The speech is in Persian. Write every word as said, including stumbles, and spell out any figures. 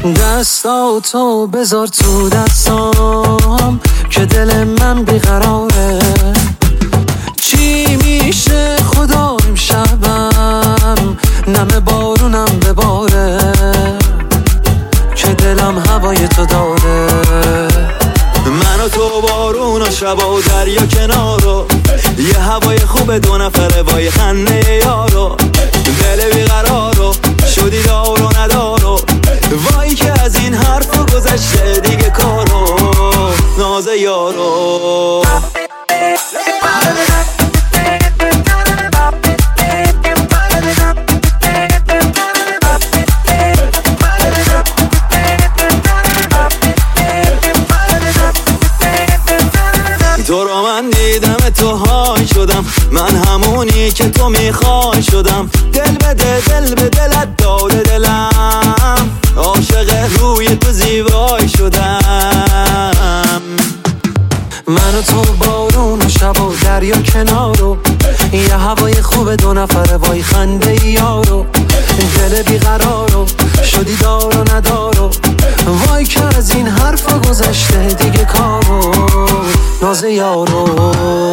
دستاتو بذار تو دستام که دل من بیقراره. چی میشه خدا امشبم نم بارونم بباره که دلم هوای تو داره. من و تو بارون و شب و دریا کنارو، یه هوای خوب دو نفره وای خنده یارو. دل بیقرارو شدی دار و ندارو، وای که از این حرف گذشته دیگه کارو ناز یارو. تو رو من دیدم تو های شدم، من همونی که تو میخوای شدم. دل به دل دل به دلت داده دلم، عاشق روی تو زیبای شدم. من و تو بارون و شب و دریا کنارو، یه هوای خوب دو نفره وای خنده یارو. دل بیقرارو شدی دار و ندارو، وای که از این حرفا گذشته دیگه کارو ناز یارو.